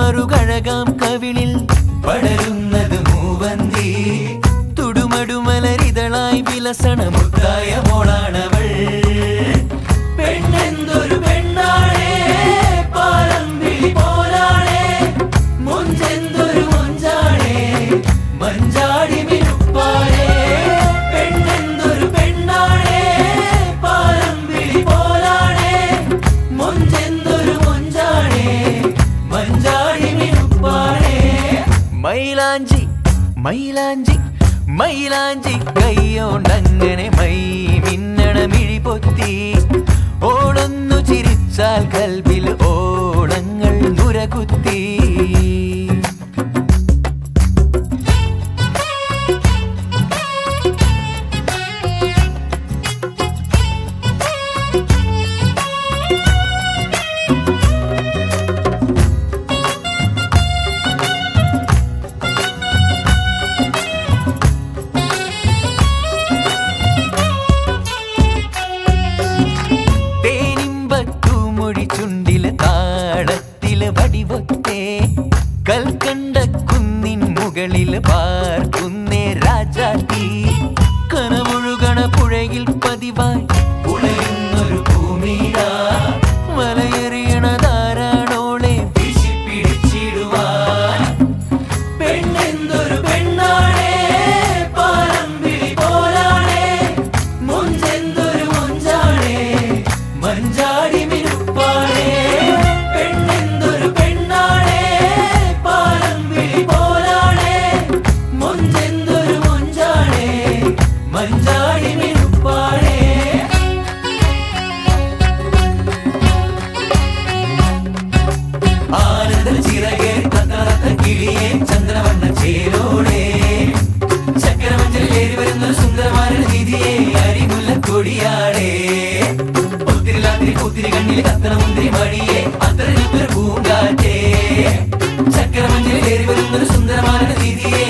മറുകഴകാം കവിളിൽ പടരുന്നത് മൂവന്തി തുടുമടുമലരിതളായി വിലസണ മുത്തായ മോളാണവൾ പെണ്ണെന്തൊരു പെണ്ണാണേ പാലമ്പിളി പോലാണേ മുഞ്ചെന്തൊരു മുഞ്ചാണേ മഞ്ചാടി മിനുപ്പാണേ പെണ്ണെന്തൊരു പെണ്ണാണേ പാലമ്പിളി പോലാണേ മുഞ്ചെന്തൊരു മുഞ്ചാണേ മഞ്ചാടി മിനുപ്പാണേ മൈലാഞ്ചി മൈലാഞ്ചി മൈലാഞ്ചി കൈയോണ്ടങ്ങനെ മൈ മിന്നണ മിഴി പൊത്തി ഓടൊന്നു ചിരിച്ചാൽ കൽബിൽ ഓണങ്ങൾ നുരകുത്തി ചുണ്ടില് താളത്തില് വടിവൊത്തേ കൽക്കണ്ട കുന്നിൻ മുകളില് പാർക്കുന്നേ രാജാത്തി കനമുഴുകണ പുഴയിൽ പതിവായി ഉളയുന്നൊരു ഭൂമിയില മലയെറിയണതാരാണോളെ വീശി പിടിച്ചിടുവാൻ പെണ്ണെന്തൊരു പെണ്ണാണേ പാലമ്പിളി പോലാണേ മുഞ്ചെന്തൊരു മുഞ്ചാണേ മഞ്ചാടി പെണ്ണെന്തൊരു പെണ്ണാണേ പാലമ്പിളി പോലാണേ മുഞ്ചെന്തൊരു മുഞ്ചാണേ മഞ്ചാടി മിനുപ്പാണേ ആനന്ദ ചിറകേ തത്തറത്ത കിളിയേ ചന്ദ്രവണ്ണ ചേരോടെ ചക്കരമഞ്ചലിലേറി വരുന്നൊരു സുന്ദരമായ നിധിയെ അരിമുല്ല കൊടിയാടേ ഒത്തിരി കണ്ണിൽ കത്തണ മുന്തിരി മടിയെ അത്ര പൂങ്കാറ്റേ ചക്കരമഞ്ചലിലേറി വരുന്നൊരു സുന്ദരമായ നിധിയെ